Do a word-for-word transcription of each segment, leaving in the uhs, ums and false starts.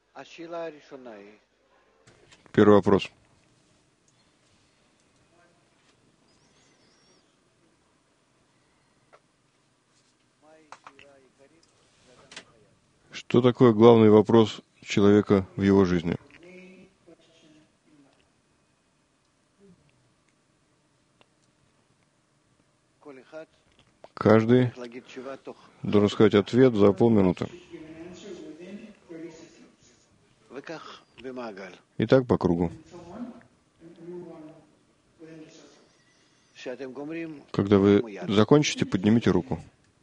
Первый вопрос. Что такое главный вопрос человека в его жизни? Каждый должен сказать ответ за полминуты. И так по кругу. Когда вы закончите, поднимите руку.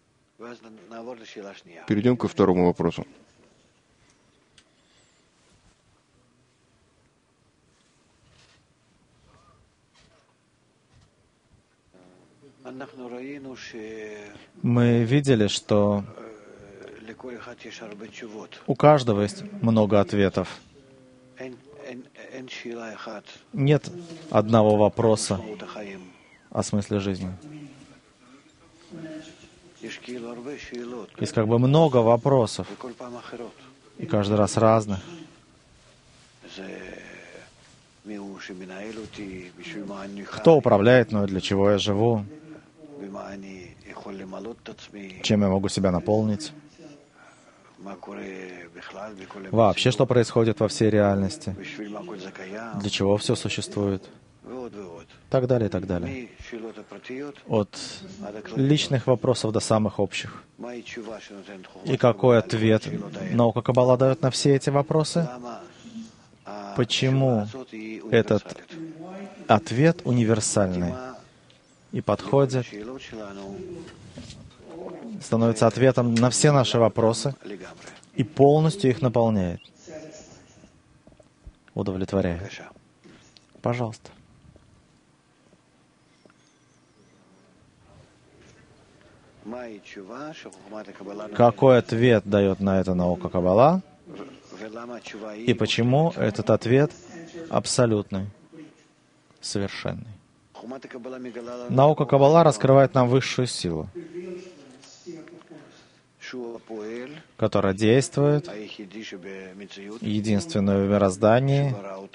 Перейдем ко второму вопросу. Мы видели, что у каждого есть много ответов. Нет одного вопроса о смысле жизни. Есть как бы много вопросов, и каждый раз разных. Кто управляет мной, для чего я живу? Чем я могу себя наполнить? Вообще, что происходит во всей реальности? Для чего все существует? Так далее, и так далее. От личных вопросов до самых общих. И какой ответ наука Каббала дает на все эти вопросы? Почему этот ответ универсальный и подходит, становится ответом на все наши вопросы и полностью их наполняет, удовлетворяет? Пожалуйста. Какой ответ дает на это наука Каббала? И почему этот ответ абсолютный, совершенный? Наука Каббала раскрывает нам высшую силу, которая действует, единственную в мироздании,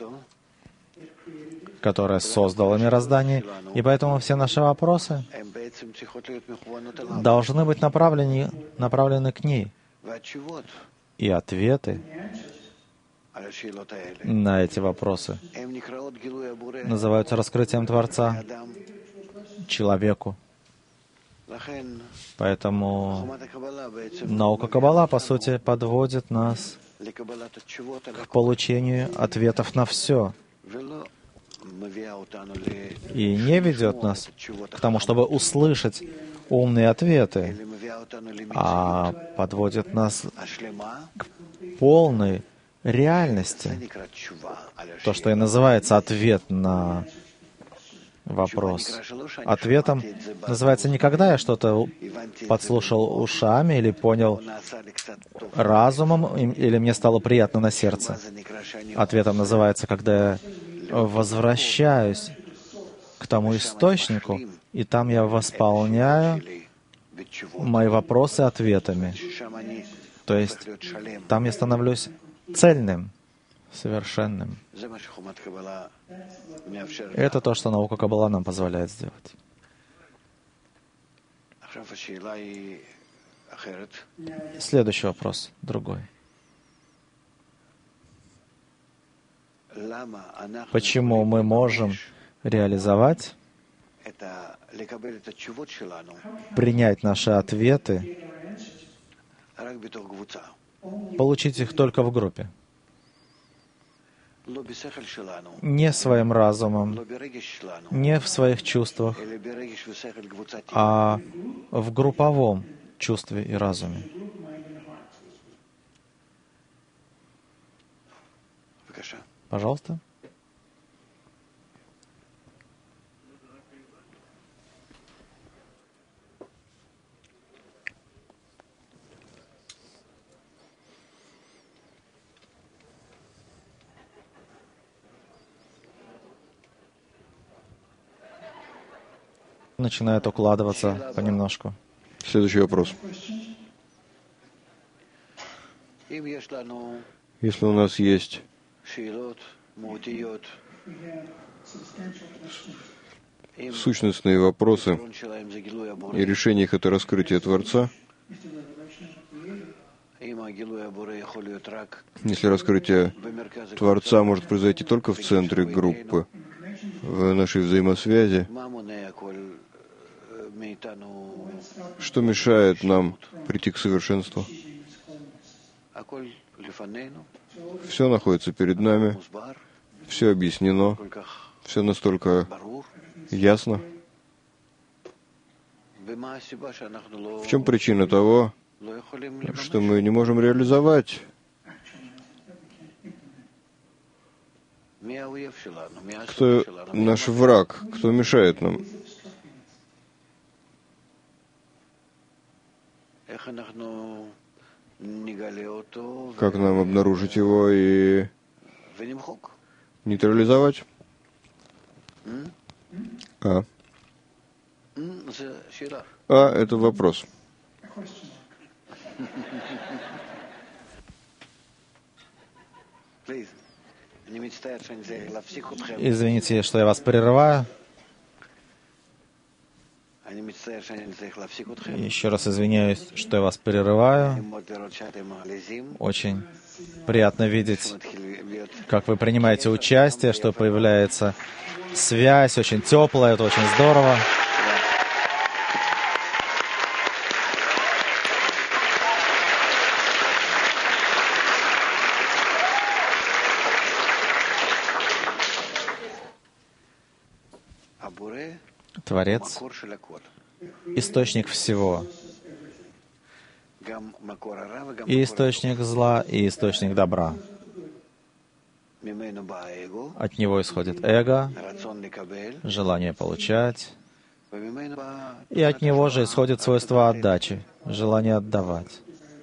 которая создала мироздание, и поэтому все наши вопросы должны быть направлены, направлены к ней. И ответы на эти вопросы называются раскрытием Творца человеку. Поэтому наука Каббала, по сути, подводит нас к получению ответов на все. И не ведет нас к тому, чтобы услышать умные ответы, а подводит нас к полной реальности. То, что и называется ответ на вопрос. Ответом называется не когда я что-то подслушал ушами или понял разумом, или мне стало приятно на сердце. Ответом называется, когда я возвращаюсь к тому источнику, и там я восполняю мои вопросы ответами. То есть там я становлюсь цельным, совершенным. Это то, что наука Каббала нам позволяет сделать. Следующий вопрос, другой. Почему мы можем реализовать, принять наши ответы, получить их только в группе? Не своим разумом, не в своих чувствах, а в групповом чувстве и разуме. Пожалуйста. Начинает укладываться понемножку. Следующий вопрос. Если у нас есть сущностные вопросы, и решение их — это раскрытие Творца, если раскрытие Творца может произойти только в центре группы, в нашей взаимосвязи, что мешает нам прийти к совершенству? Все находится перед нами, все объяснено, все настолько ясно. В чем причина того, что мы не можем реализовать? Кто наш враг? Кто мешает нам? Как нам обнаружить его и нейтрализовать? А. А, это вопрос. Извините, что я вас прерываю. Еще раз извиняюсь, что я вас прерываю. Очень приятно видеть, как вы принимаете участие, что появляется связь, очень теплая, это очень здорово. Творец — источник всего. И источник зла, и источник добра. От него исходит эго, желание получать, и от него же исходит свойство отдачи, желание отдавать.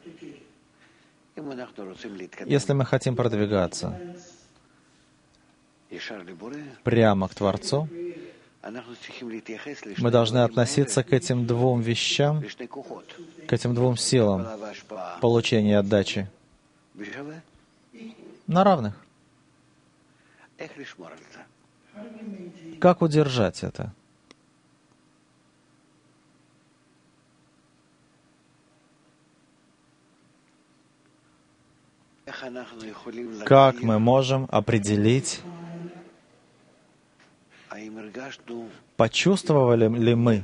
Если мы хотим продвигаться прямо к Творцу, мы должны относиться к этим двум вещам, к этим двум силам получения и отдачи на равных. Как удержать это? Как мы можем определить, почувствовали ли мы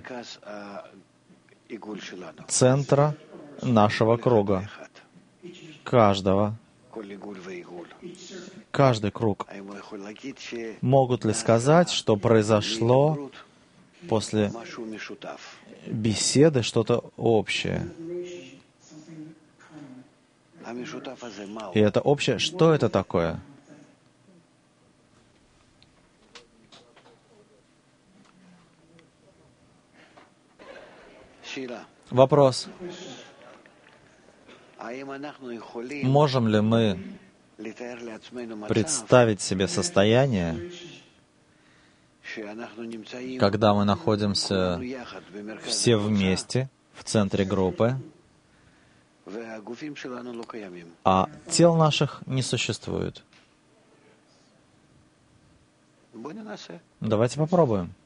центра нашего круга, каждого, каждый круг? Могут ли сказать, что произошло после беседы что-то общее? И это общее, что это такое? Вопрос. Можем ли мы представить себе состояние, когда мы находимся все вместе в центре группы, а тел наших не существует? Давайте попробуем.